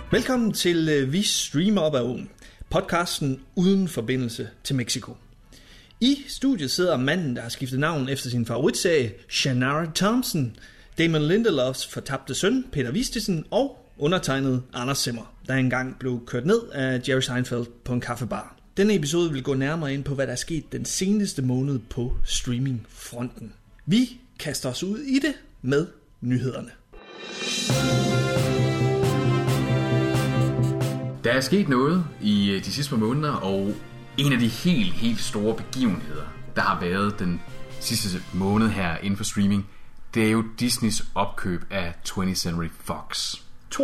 Velkommen til Vi Streamer Op ad Åen, podcasten uden forbindelse til Mexico. I studiet sidder manden, der har skiftet navn efter sin favoritserie, Shannara Thompson, Damon Lindelofs fortabte søn, Peter Vistisen, og undertegnet Anders Zimmer, der engang blev kørt ned af Jerry Seinfeld på en kaffebar. Denne episode vil gå nærmere ind på, hvad der er sket den seneste måned på streamingfronten. Vi kaster os ud i det med nyhederne. Der er sket noget i de sidste par måneder, og en af de helt store begivenheder, der har været den sidste måned her inden for streaming, det er jo Disneys opkøb af 20th Century Fox.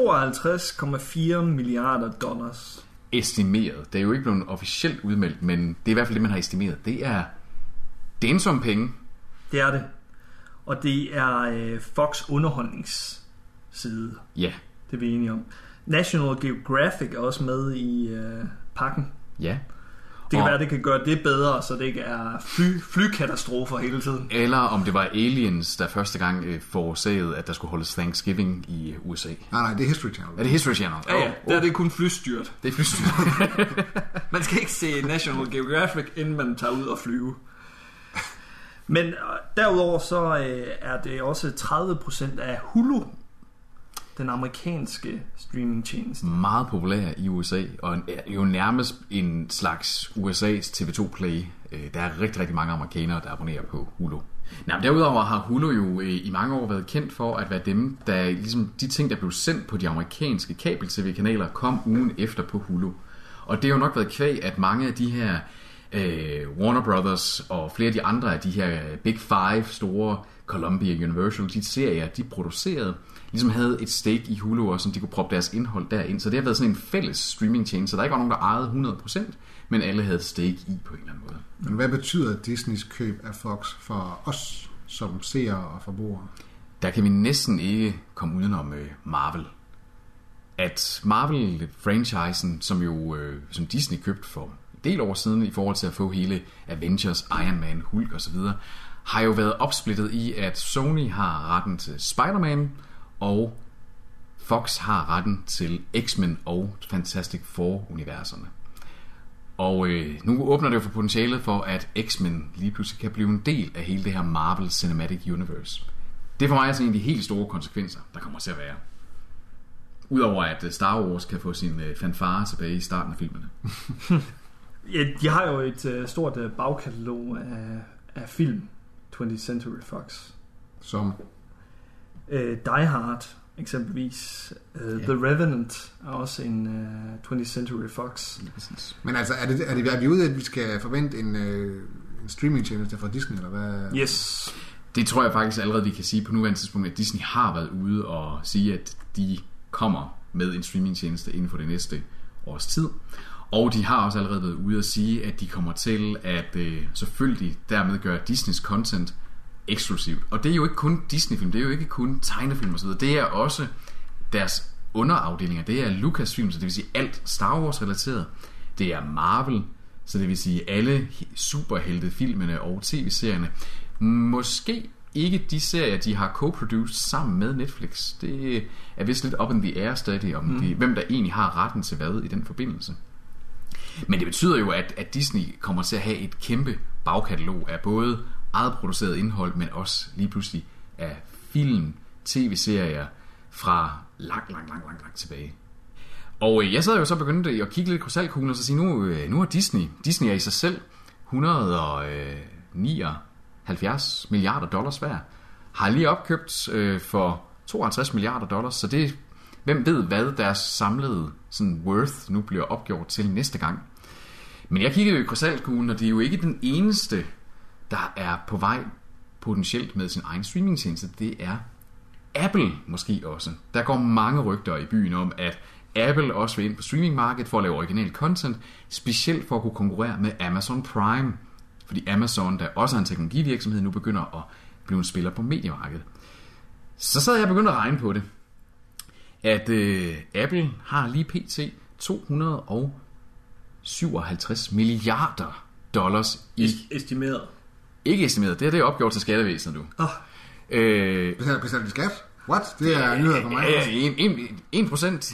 52,4 milliarder dollars. Estimeret. Det er jo ikke blevet officielt udmeldt, men det er i hvert fald det, man har estimeret. Det er en sum penge. Det er det. Og det er Fox underholdningsside. Ja. Det er vi enige om. National Geographic er også med i pakken. Ja. Det kan være, det kan gøre det bedre, så det ikke er flykatastrofer hele tiden. Eller om det var aliens, der første gang forårsagede, at der skulle holdes Thanksgiving i USA. Nej, det er History Channel. Er det History Channel? Ja, der er det kun flystyrt. Det er flystyrt. Man skal ikke se National Geographic, inden man tager ud og flyve. Men derudover så er det også 30% af Hulu, den amerikanske streamingtjeneste. Meget populær i USA, og er jo nærmest en slags USA's TV2 Play. Der er rigtig mange amerikanere, der abonnerer på Hulu. Derudover har Hulu jo i mange år været kendt for at være dem, der ligesom de ting, der blev sendt på de amerikanske kabel-tv-kanaler, kom ugen efter på Hulu. Og det har jo nok været kvæg, at mange af de her Warner Brothers og flere af de andre af de her Big Five store Columbia Universal, de serier, de producerede, ligesom havde et stake i Hulu, og som de kunne proppe deres indhold derind. Så det har været sådan en fælles streaming-tjeneste, så der ikke var nogen, der ejede 100%, men alle havde stake i på en eller anden måde. Men hvad betyder Disneys køb af Fox for os som seere og forbrugere? Der kan vi næsten ikke komme udenom Marvel. At Marvel-franchisen, som Disney købte for en del år siden i forhold til at få hele Avengers, Iron Man, Hulk osv., har jo været opsplittet i, at Sony har retten til Spider-Man, og Fox har retten til X-Men og Fantastic Four-universerne. Og nu åbner det jo for potentialet for, at X-Men lige pludselig kan blive en del af hele det her Marvel Cinematic Universe. Det er for mig altså en af de helt store konsekvenser, der kommer til at være. Udover at Star Wars kan få sin fanfare tilbage i starten af filmene. Ja, de har jo et stort bagkatalog af film, 20th Century Fox. Som? Die Hard eksempelvis. The Revenant er også en 20th Century Fox. Men altså, er vi ude, at vi skal forvente en streamingtjeneste fra Disney, eller hvad? Yes. Det tror jeg faktisk allerede, vi kan sige på nuværende tidspunkt, at Disney har været ude og sige, at de kommer med en streamingtjeneste inden for det næste års tid. Og de har også allerede været ude at sige, at de kommer til at selvfølgelig dermed gøre Disneys content eksklusivt. Og det er jo ikke kun Disney-film, det er jo ikke kun tegnefilm osv. Det er også deres underafdelinger. Det er Lucasfilm, så det vil sige alt Star Wars-relateret. Det er Marvel, så det vil sige alle superheltefilmene og tv-serierne. Måske ikke de serier, de har co-produced sammen med Netflix. Det er vist lidt up in the air stadig, om hvem der egentlig har retten til hvad i den forbindelse. Men det betyder jo, at Disney kommer til at have et kæmpe bagkatalog af både eget produceret indhold, men også lige pludselig af film, tv-serier fra langt tilbage. Og jeg sad jo så begyndt at kigge lidt i krystalkuglen og så sige, nu er Disney er i sig selv 179 milliarder dollars værd. Har lige opkøbt for 52 milliarder dollars, så det hvem ved hvad deres samlede sådan worth nu bliver opgjort til næste gang. Men jeg kiggede jo i krystalkuglen, og det er jo ikke den eneste, der er på vej potentielt med sin egen streamingtjeneste. Det er Apple måske også. Der går mange rygter i byen om, at Apple også vil ind på streamingmarkedet for at lave original content, specielt for at kunne konkurrere med Amazon Prime. Fordi Amazon, der også er en teknologivirksomhed, nu begynder at blive en spiller på mediemarkedet. Så sad jeg begyndt at regne på det. At Apple har lige pt. 257 milliarder dollars i... Estimeret. Ikke estimeret, det er opgjort til skattevæsenet nu. Betaler de skat? What? Det er nyheder for mig. Ja, 1%.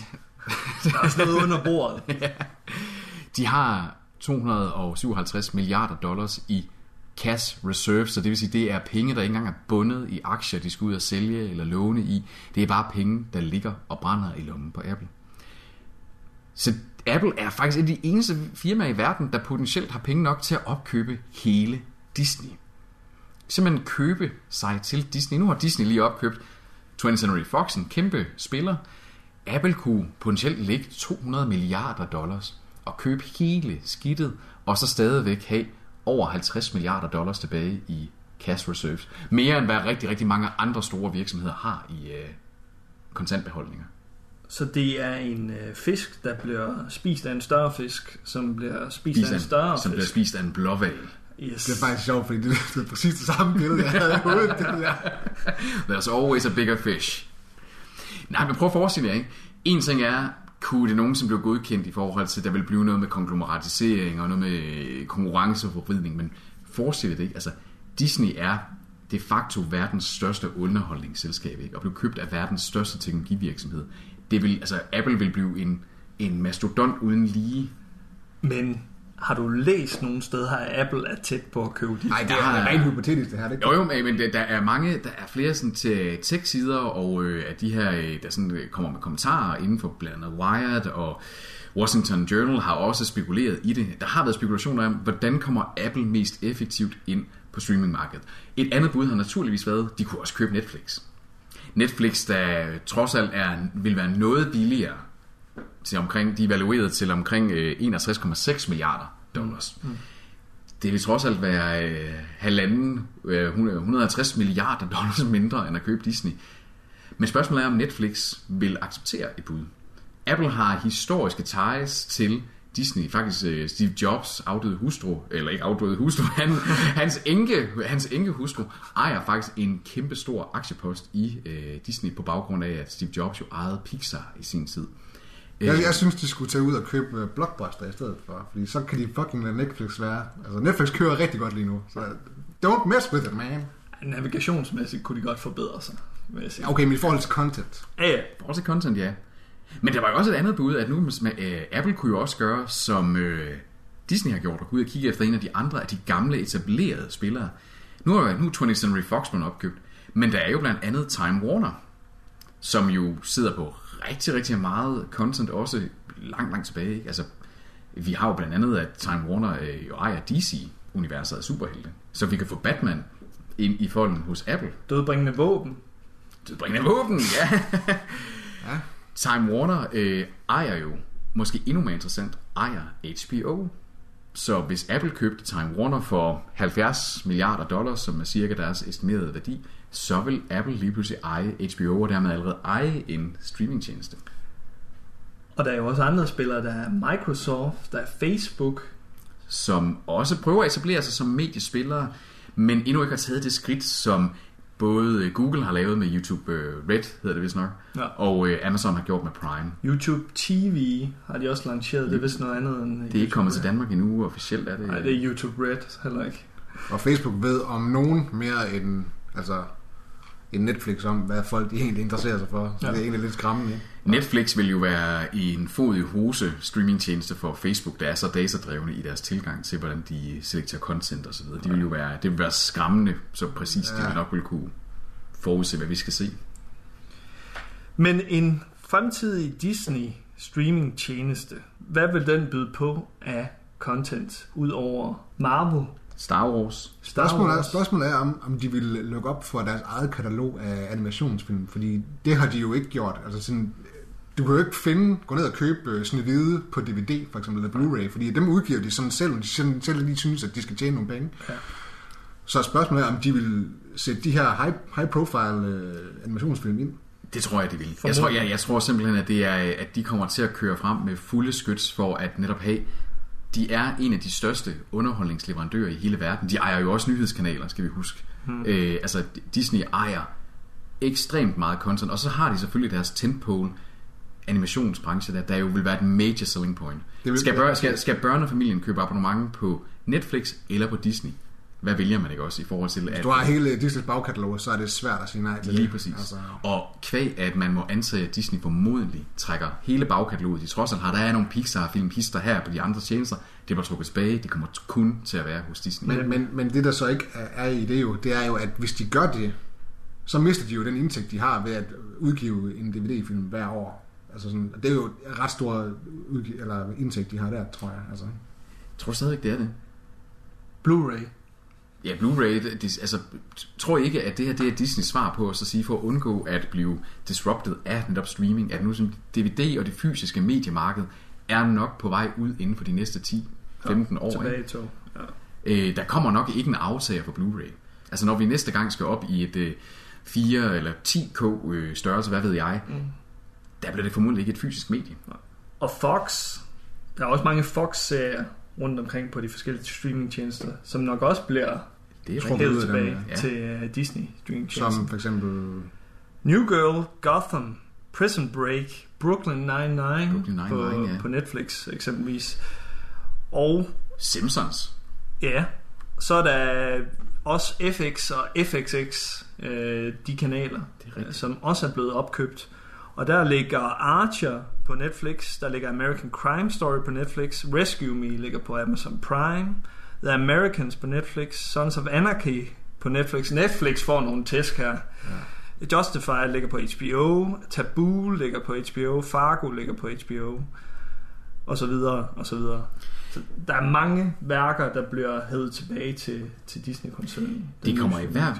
Der er også noget under bordet. Ja. De har 257 milliarder dollars i cash reserve, så det vil sige, det er penge, der ikke engang er bundet i aktier, de skal ud og sælge eller låne i. Det er bare penge, der ligger og brænder i lommen på Apple. Så Apple er faktisk et af de eneste firmaer i verden, der potentielt har penge nok til at opkøbe hele Disney. Simpelthen købe sig til Disney. Nu har Disney lige opkøbt 20th Century Fox, en kæmpe spiller. Apple kunne potentielt lægge 200 milliarder dollars og købe hele skidtet, og så stadigvæk have over 50 milliarder dollars tilbage i cash reserves. Mere end hvad rigtig, rigtig mange andre store virksomheder har i kontantbeholdninger. Så det er en fisk, der bliver spist af en større fisk, som bliver spist af en større fisk. Som bliver spist af en blåhval. Yes. Det er faktisk sjovt, fordi det er præcis det samme billede, jeg havde i hovedet. There's always a bigger fish. Nej, men prøv at forestille jer, ikke? En ting er, kunne det nogensinde blive godkendt i forhold til, at der vil blive noget med konglomeratisering og noget med konkurrenceforvridning, men forestil dig det ikke. Altså, Disney er de facto verdens største underholdningsselskab, ikke? Og blev købt af verdens største teknologivirksomhed. Det vil, altså, Apple vil blive en mastodont uden lige. Men har du læst nogle steder, at Apple er tæt på at købe Disney? Nej, det er rent hypotetisk, det her. Det jo, men der er flere sådan til tech-sider, og at de her, der sådan kommer med kommentarer inden for blandt andet Wired, og Washington Journal har også spekuleret i det. Der har været spekulationer om, hvordan kommer Apple mest effektivt ind på streamingmarkedet. Et andet bud har naturligvis været, de kunne også købe Netflix. Netflix, der trods alt vil være noget billigere, til omkring, de er evalueret til omkring 61,6 milliarder dollars. Det vil trods alt være 150 milliarder dollars mindre end at købe Disney. Men spørgsmålet er, om Netflix vil acceptere et bud. Apple har historiske ties til Disney. Faktisk Steve Jobs afdøde hustru, eller ikke afdøde hustru, hans enke hustru ejer faktisk en kæmpe stor aktiepost i Disney på baggrund af, at Steve Jobs jo ejede Pixar i sin tid. Jeg synes, de skulle tage ud og købe Blockbuster i stedet for, fordi så kan de fucking lade Netflix være. Altså, Netflix kører rigtig godt lige nu, så don't mess with it, man. Navigationsmæssigt kunne de godt forbedre sig, vil jeg sige. Okay, men i forhold til content. Ja, i forhold til content, ja. Men der var jo også et andet bud, at nu Apple kunne jo også gøre, som Disney har gjort, og gå ud og kigge efter en af de andre af de gamle etablerede spillere. Nu er 20th Century Fox blevet opkøbt, men der er jo blandt andet Time Warner, som jo sidder på rigtig, rigtig meget content, også langt tilbage. Ikke? Altså, vi har jo blandt andet, at Time Warner jo ejer DC-universet af superhelte, så vi kan få Batman ind i folden hos Apple. Dødbringende våben, ja. Ja. Time Warner ejer jo, måske endnu mere interessant, ejer HBO. Så hvis Apple købte Time Warner for 70 milliarder dollars, som er cirka deres estimerede værdi, så vil Apple lige pludselig eje HBO, og dermed allerede eje en streamingtjeneste. Og der er jo også andre spillere, der er Microsoft, der er Facebook, som også prøver at etablere sig som mediespillere, men endnu ikke har taget det skridt, som både Google har lavet med YouTube Red, hedder det vist nok, ja. Og Amazon har gjort med Prime. YouTube TV har de også lanceret, det er vist noget andet end det er ikke kommet til Danmark endnu, officielt er det. Nej, det er YouTube Red heller ikke. Og Facebook ved om nogen mere end Netflix om, hvad folk de egentlig interesserer sig for. Så ja. Det er egentlig lidt skræmmende. Ikke? Netflix vil jo være en fod i hose streamingtjeneste for Facebook, der er så datadrevne i deres tilgang til, hvordan de selekterer content og så videre. Det vil være skræmmende, så præcis de nok vil kunne forudse, hvad vi skal se. Men en fremtidig Disney streamingtjeneste, hvad vil den byde på af content ud over Marvel? Star Wars. Spørgsmålet er om de vil lukke op for deres eget katalog af animationsfilm, fordi det har de jo ikke gjort. Altså sådan, du kan jo ikke gå ned og købe Snehvide på DVD, for eksempel, eller Blu-ray, fordi dem udgiver de sådan selv, de selv lige synes, at de skal tjene nogle penge. Ja. Så spørgsmålet er, om de vil sætte de her high-profile animationsfilm ind. Det tror jeg, de vil. Jeg tror simpelthen, at det er, at de kommer til at køre frem med fulde skyts for at netop have. De er en af de største underholdningsleverandører i hele verden. De ejer jo også nyhedskanaler, skal vi huske. Altså, Disney ejer ekstremt meget content, og så har de selvfølgelig deres tentpole animationsbranche, der jo vil være et major selling point. Skal børnefamilien købe abonnement på Netflix eller på Disney? hvad vælger man ikke også i forhold til... Hvis du har hele Disneys bagkatalog, så er det svært at sige nej til lige det. Præcis. Altså. Og kvæg, at man må antage, at Disney formodentlig trækker hele bagkataloget. De trods alt har, der er nogle Pixar-film, hister her på de andre tjenester. Det var trukket tilbage. Det kommer kun til at være hos Disney. Men det, der så ikke er i det er jo, at hvis de gør det, så mister de jo den indtægt, de har ved at udgive en DVD-film hver år. Altså sådan, det er jo ret stor indtægt, de har der, tror jeg. Altså. Jeg tror stadig ikke, det er det. Blu-ray. Ja, Blu-ray, altså, tror ikke, at det her det er Disneys svar på at så sige, for at undgå at blive disrupted af netop streaming, at nu som DVD og det fysiske mediemarked er nok på vej ud inden for de næste 10-15 år. Ja. Der kommer nok ikke en aftager for Blu-ray. Altså når vi næste gang skal op i et 4 eller 10K størrelse, hvad ved jeg, der bliver det formodentlig ikke et fysisk medie. Og Fox, der er også mange Fox-serier rundt omkring på de forskellige streamingtjenester, som nok også bliver trukket tilbage til Disney streamingtjenester. Som for eksempel New Girl, Gotham, Prison Break, Brooklyn Nine-Nine, på Netflix eksempelvis. Og Simpsons. Ja, så er der også FX og FXX, de kanaler, som også er blevet opkøbt. Og der ligger Archer på Netflix, der ligger American Crime Story på Netflix, Rescue Me ligger på Amazon Prime, The Americans på Netflix, Sons of Anarchy på Netflix. Netflix får nogle tæsk her. Ja. Justified ligger på HBO, Taboo ligger på HBO, Fargo ligger på HBO, og så videre, og så videre. Så der er mange værker, der bliver hævet tilbage til Disney-koncernen. Det kommer i hvert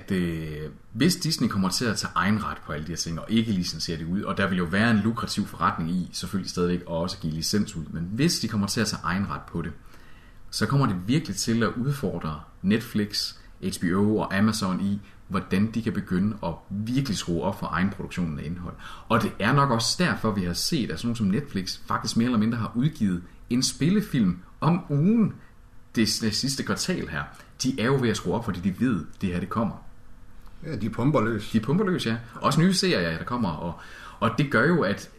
hvis Disney kommer til at tage egen ret på alle de her ting, og ikke licensere det ud, og der vil jo være en lukrativ forretning i, selvfølgelig stadigvæk også give licens ud, men hvis de kommer til at tage egen ret på det, så kommer det virkelig til at udfordre Netflix, HBO og Amazon i, hvordan de kan begynde at virkelig skrue op for egen produktionen af indhold. Og det er nok også derfor, vi har set, at sådan nogle som Netflix faktisk mere eller mindre har udgivet en spillefilm om ugen det sidste kvartal her. De er jo ved at skrue op, fordi de ved, det her det kommer. Ja, de pumper løs. De pumper løs, ja. Også nye serier, der kommer, og det gør jo, at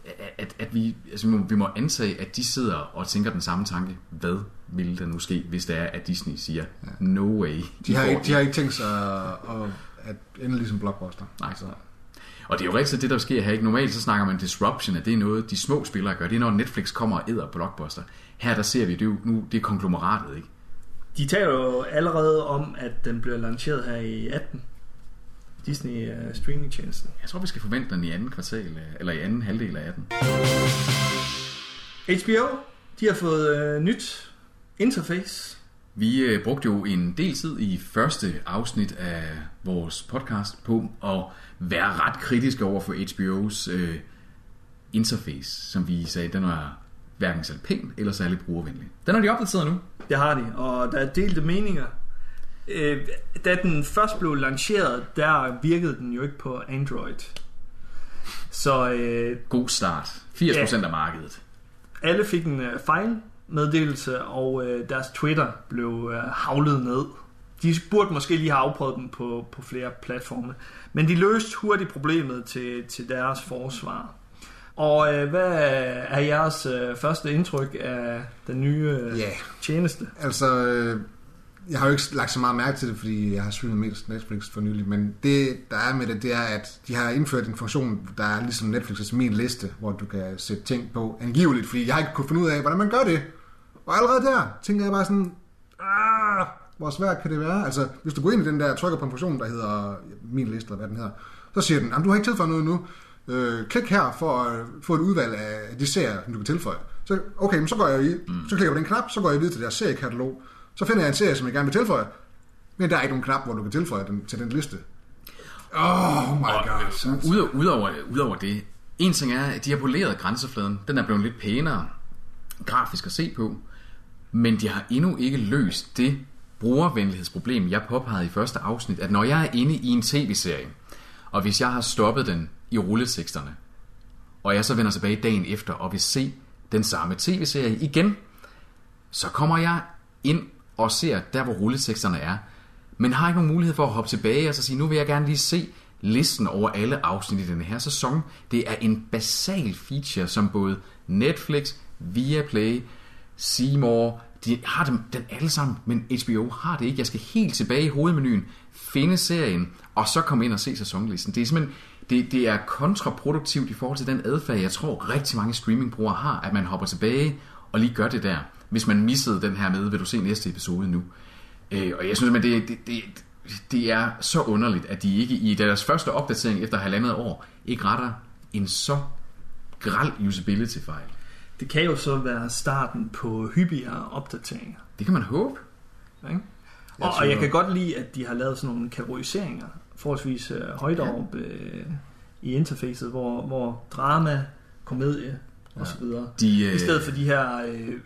vi må antage, at de sidder og tænker den samme tanke. Hvad ville der nu ske, hvis det er, at Disney siger, no way. De har ikke tænkt sig at ende ligesom Blockbuster. Nej, altså. Og det er jo rigtigt, det der sker her. Ikke? Normalt så snakker man disruption, at det er noget, de små spillere gør. Det er når Netflix kommer og æder Blockbuster. Her der ser vi det jo nu, det er konglomeratet, ikke? De taler jo allerede om, at den bliver lanceret her i 18. Disney streamingtjenesten. Jeg tror, vi skal forvente den i anden kvartal, eller i anden halvdel af 18. HBO, de har fået nyt interface. Vi brugte jo en del tid i første afsnit af vores podcast på at være ret kritiske over for HBO's interface, som vi sagde, den var hverken særlig pæn eller særlig brugervenlig. Den har de opdateret nu. Det har de, og der er delte meninger. Da den først blev lanceret, der virkede den jo ikke på Android. Så god start. 80% af markedet. Alle fik en fejlmeddelelse, og deres Twitter blev havlet ned. De burde måske lige have afprøvet den på flere platforme. Men de løste hurtigt problemet til deres forsvar. Og hvad er jeres første indtryk af den nye tjeneste? Altså, jeg har jo ikke lagt så meget mærke til det, fordi jeg har streamet mest Netflix for nylig, men det, der er med det er, at de har indført en funktion, der er ligesom Netflix' min liste, hvor du kan sætte ting på angiveligt, fordi jeg har ikke kunnet finde ud af, hvordan man gør det. Og allerede der tænker jeg bare sådan, hvor svært kan det være? Altså, hvis du går ind i den der, trykker på en funktion, der hedder min liste, eller hvad den hedder, så siger den, du har ikke tilføjet noget nu. Klik her for at få et udvalg af de serier, som du kan tilføje. Så, okay, men så går jeg så klikker jeg på den knap, så går jeg videre til deres seriekatalog. Så finder jeg en serie, som jeg gerne vil tilføje. Men der er ikke nogen knap, hvor du kan tilføje den til den liste. Oh my god. Udover det, en ting er, at de har poleret grænsefladen. Den er blevet lidt pænere grafisk at se på. Men de har endnu ikke løst det brugervenlighedsproblem, jeg påpegede i første afsnit, at når jeg er inde i en tv-serie, og hvis jeg har stoppet den i rulleteksterne, og jeg så vender tilbage dagen efter og vil se den samme tv-serie igen, så kommer jeg ind og ser der, hvor rulleteksterne er, men har ikke nogen mulighed for at hoppe tilbage og så sige, nu vil jeg gerne lige se listen over alle afsnit i denne her sæson. Det er en basal feature, som både Netflix, Viaplay, C More, De har dem den alle sammen, men HBO har det ikke. Jeg skal helt tilbage i hovedmenuen, finde serien, og så komme ind og se sæsonlisten. Det er simpelthen det er kontraproduktivt i forhold til den adfærd, jeg tror rigtig mange streamingbrugere har, at man hopper tilbage og lige gør det der, hvis man missede den her med, vil du se næste episode nu. Og jeg synes, at det er så underligt, at de ikke i deres første opdatering efter 1,5 år ikke retter en så grel usability-fejl. Det kan jo så være starten på hyppigere opdateringer. Det kan man håbe. Okay? Og jeg kan godt lide, at de har lavet sådan nogle kategoriseringer, forholdsvis højt op i interfacet, hvor drama, komedie og så videre. I stedet for de her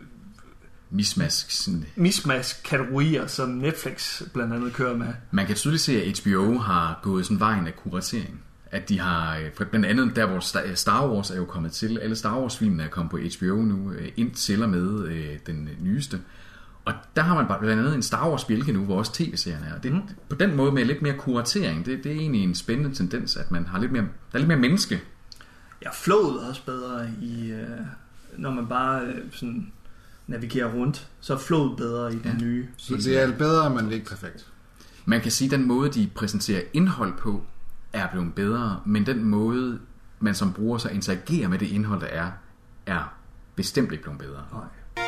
mismask-kategorier, som Netflix blandt andet kører med. Man kan tydeligt se, at HBO har gået sådan vejen af kuratering. At de har, blandt andet der hvor Star Wars er jo kommet til, alle Star Wars-filmene er kommet på HBO nu, indtil og med den nyeste. Og der har man blandt andet en Star Wars-bjælke nu, hvor også tv-serien er. Det, på den måde med lidt mere kuratering, det er egentlig en spændende tendens, at man har lidt mere, der er lidt mere menneske. Ja, flowet er også bedre, når man bare sådan navigerer rundt, så er flowet bedre i den nye. Så det er bedre, men det er ikke perfekt. Man kan sige, at den måde, de præsenterer indhold på, er blevet bedre, men den måde, man som bruger så interagerer med det indhold, der er bestemt ikke blevet bedre. Nej.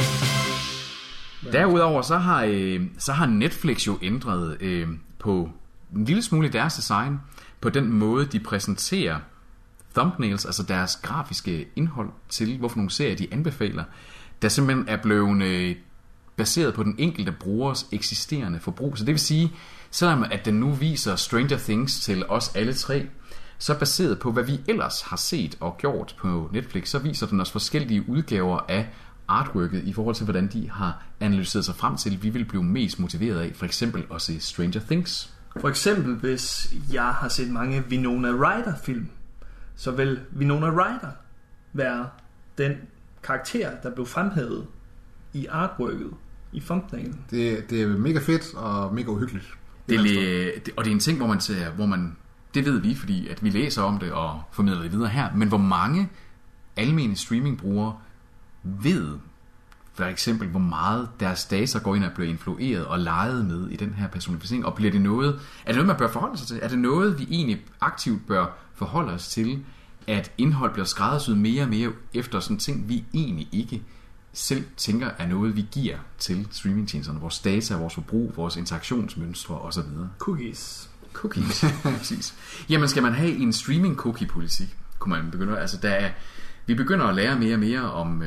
Derudover så har Netflix jo ændret på en lille smule i deres design, på den måde, de præsenterer thumbnails, altså deres grafiske indhold til, hvorfor nogle serier de anbefaler, der simpelthen er blevet baseret på den enkelte brugers eksisterende forbrug. Så det vil sige, selvom at den nu viser Stranger Things til os alle tre, så baseret på, hvad vi ellers har set og gjort på Netflix, så viser den os forskellige udgaver af artworket i forhold til, hvordan de har analyseret sig frem til, vi vil blive mest motiveret af, for eksempel at se Stranger Things. For eksempel, hvis jeg har set mange Winona Ryder-film, så vil Winona Ryder være den karakter, der blev fremhævet i artworket, i thumbnailen. Det er mega fedt og mega uhyggeligt. Og det er en ting, hvor man det ved vi, fordi at vi læser om det og formidler det videre her, men hvor mange almene streamingbrugere ved for eksempel, hvor meget deres data går ind og bliver influeret og leget med i den her personificering, og bliver det noget, er det noget, man bør forholde sig til? Er det noget, vi egentlig aktivt bør forholde os til, at indhold bliver skræddersyet mere og mere efter sådan ting, vi egentlig ikke selv tænker er noget, vi giver til streamingtjenesterne, vores data, vores forbrug, vores interaktionsmønstre osv. Cookies, præcis. Jamen, skal man have en streaming-cookie-politik, kunne man begynde, altså vi begynder at lære mere og mere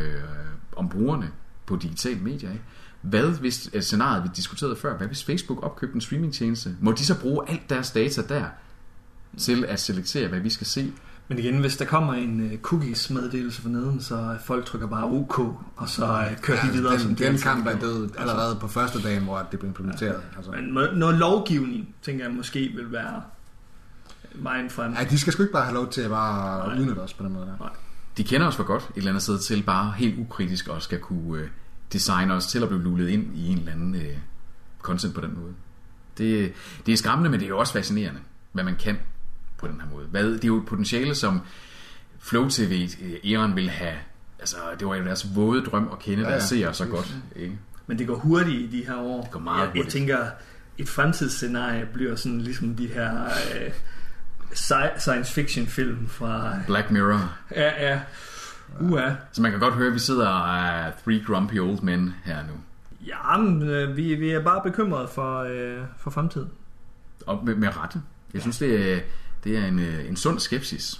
om brugerne på digitale medier, ikke? Hvad hvis scenariet, vi diskuterede før, hvad hvis Facebook opkøbte en streamingtjeneste? Må de så bruge alt deres data der til at selektere, hvad vi skal se? Men igen, hvis der kommer en cookies-meddelelse for neden, så folk trykker bare OK, og så kører de videre. Den kamp er død allerede på første dagen, hvor det blev implementeret. Ja. Altså. Men noget lovgivning, tænker jeg måske vil være vejen frem. Ja, de skal sgu ikke bare have lov til at bare udnytte os på den måde der. Nej. De kender os for godt et eller andet sted til bare helt ukritisk og skal kunne designe os til at blive lullet ind i en eller anden content på den måde. Det er skræmmende, men det er jo også fascinerende, hvad man kan på den her måde. Det er jo et potentiale, som Flow TV-æren vil have. Altså, det var jo deres våde drøm at kende, der ser så godt. Ikke? Men det går hurtigt i de her år. Det går meget hurtigt. Jeg tænker, et fremtidsscenarie bliver sådan ligesom de her science fiction film fra Black Mirror. Ja. Så man kan godt høre, at vi sidder og three grumpy old men her nu. Ja, men vi er bare bekymrede for fremtiden. Og med rette. Jeg synes, det er en sund skepsis.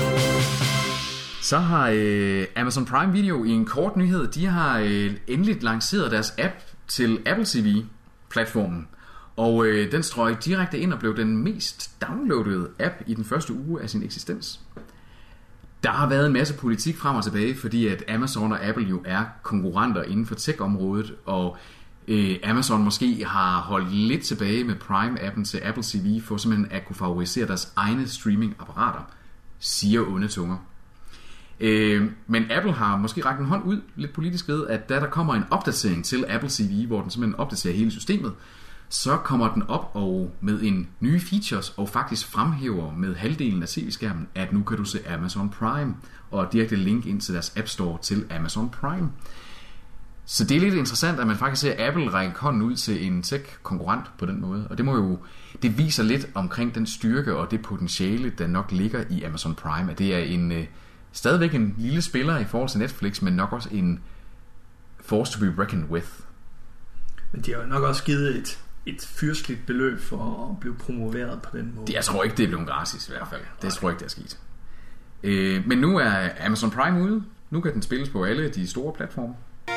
Så har Amazon Prime Video i en kort nyhed, de har endelig lanceret deres app til Apple TV-platformen. Og den strøg direkte ind og blev den mest downloadede app i den første uge af sin eksistens. Der har været en masse politik frem og tilbage, fordi at Amazon og Apple jo er konkurrenter inden for tech-området, og Amazon måske har holdt lidt tilbage med Prime-appen til Apple TV, for simpelthen at kunne favorisere deres egne streaming-apparater, siger onde tunger. Men Apple har måske rakt en hånd ud lidt politisk ved, at da der kommer en opdatering til Apple TV, hvor den simpelthen opdaterer hele systemet, så kommer den op og med en nye features og faktisk fremhæver med halvdelen af tv-skærmen, at nu kan du se Amazon Prime og direkte link ind til deres App Store til Amazon Prime. Så det er lidt interessant, at man faktisk ser Apple række hånden ud til en tech-konkurrent på den måde. Og det viser lidt omkring den styrke og det potentiale, der nok ligger i Amazon Prime. At det er stadigvæk en lille spiller i forhold til Netflix, men nok også en force to be reckoned with. Men de har jo nok også givet et fyrstligt beløb for at blive promoveret på den måde. Jeg tror ikke, det er blevet gratis i hvert fald. Det tror jeg ikke, det er sket. Men nu er Amazon Prime ude. Nu kan den spilles på alle de store platforme.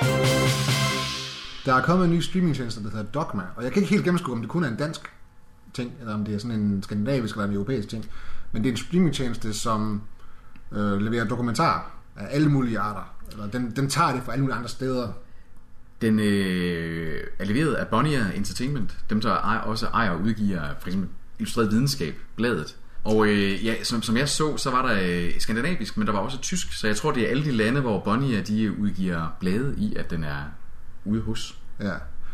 Der er kommet en ny streamingtjeneste, der hedder Dogma, og jeg kan ikke helt gennemskue, om det kun er en dansk ting, eller om det er sådan en skandinavisk eller en europæisk ting. Men det er en streamingtjeneste, som leverer dokumentar af alle mulige arter. Eller den tager det fra alle mulige andre steder. Den er leveret af Bonnier Entertainment, dem der også ejer og udgiver for eksempel Illustreret Videnskab, bladet. Og som jeg så var der skandinavisk, men der var også tysk, så jeg tror, det er alle de lande, hvor Bonnier de udgiver blade i, at den er ude hos. Ja,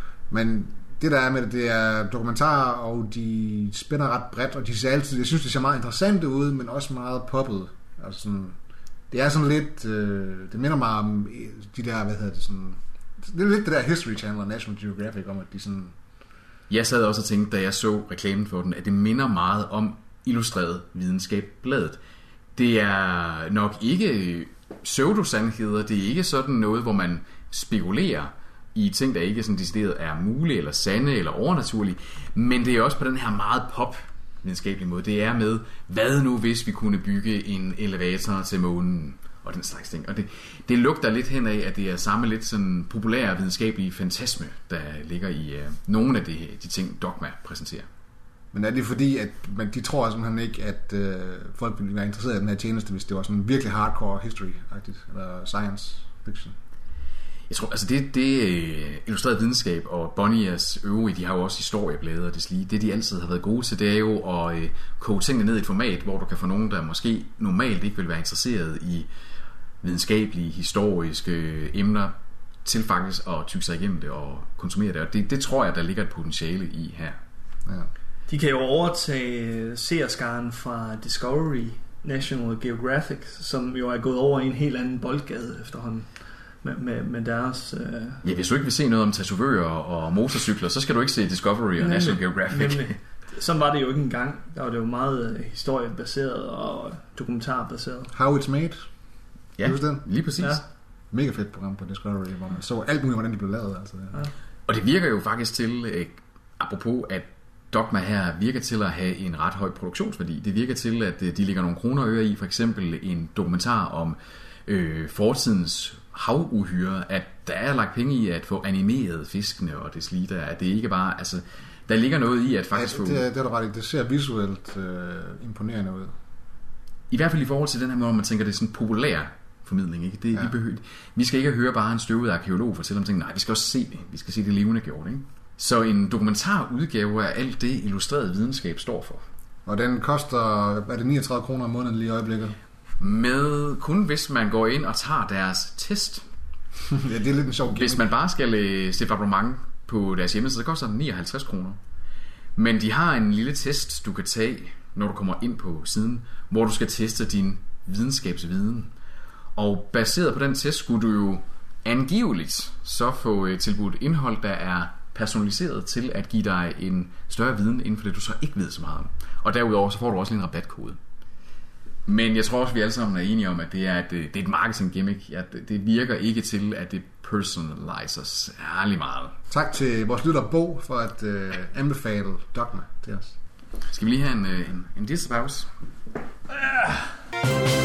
men det der er med det er dokumentarer, og de spænder ret bredt, og de ser altid, jeg synes, det ser meget interessant ud, men også meget poppet. Altså sådan, det er sådan lidt, det minder mig om de der, det er lidt det der History Channel og National Geographic, om at de sådan... Jeg sad også og tænkte, da jeg så reklamen for den, at det minder meget om Illustreret Videnskab-bladet. Det er nok ikke pseudosandheder, det er ikke sådan noget, hvor man spekulerer i ting, der ikke sådan decideret er mulige, eller sande, eller overnaturlige, men det er også på den her meget pop-videnskabelige måde. Det er med, hvad nu hvis vi kunne bygge en elevator til månen, og den slags ting. Og det lugter lidt hen af, at det er samme lidt sådan populære videnskabelige fantasme, der ligger i nogle af de ting, Dogma præsenterer. Men er det fordi, at de tror simpelthen ikke, at folk ville være interesseret i den her tjeneste, hvis det var sådan virkelig hardcore history-agtigt, eller science fiction? Jeg tror, altså det Illustreret Videnskab og Bonniers øvrige, de har jo også historieblade og det de altid har været gode til, det er jo at koge tingene ned i et format, hvor du kan få nogen, der måske normalt ikke vil være interesseret i videnskabelige, historiske emner, til faktisk at tygge sig igennem det og konsumere det. Og det tror jeg, der ligger et potentiale i her. Ja. De kan jo overtage seerskaren fra Discovery, National Geographic, som jo er gået over i en helt anden boldgade efterhånden med deres... Ja, hvis du ikke vil se noget om tatovører og motorcykler, så skal du ikke se Discovery og National Geographic. Sådan var det jo ikke engang. Der var det jo meget historiebaseret og dokumentarbaseret. How It's Made. Ja, lige præcis. Ja. Mega fedt program på Discovery, hvor man så alt muligt, hvordan de blev lavet. Altså. Ja. Og det virker jo faktisk til, apropos at Dogma her virker til at have en ret høj produktionsværdi. Det virker til, at de lægger nogle kroner og øre i, for eksempel en dokumentar om fortidens havuhyre, at der er lagt penge i at få animeret fiskene og det slide, at det ikke bare, altså der ligger noget i at faktisk få... Det er ret, det ser visuelt imponerende ud. I hvert fald i forhold til den her måde, man tænker, det er sådan en populær formidling, ikke? Det, vi skal ikke høre bare en støvet arkeolog fortælle om ting, nej, vi skal også se det. Vi skal se det levende gjort, ikke? Så en dokumentarudgave af alt det Illustreret Videnskab står for. Og den koster, er det 39 kroner om måneden lige i øjeblikket? Med kun hvis man går ind og tager deres test. Ja, det er lidt en sjov game. Hvis man bare skal stifte abonnement på deres hjemmeside, så koster den 59 kroner. Men de har en lille test, du kan tage, når du kommer ind på siden, hvor du skal teste din videnskabsviden. Og baseret på den test skulle du jo angiveligt så få tilbudt indhold, der er personaliseret til at give dig en større viden inden for det, du så ikke ved så meget om. Og derudover så får du også en rabatkode. Men jeg tror også, vi alle sammen er enige om, at det er et marketing gimmick. Ja, det virker ikke til, at det personaliser særlig meget. Tak til vores lytter Bo for at anbefale Dogma til os. Skal vi lige have en disapause?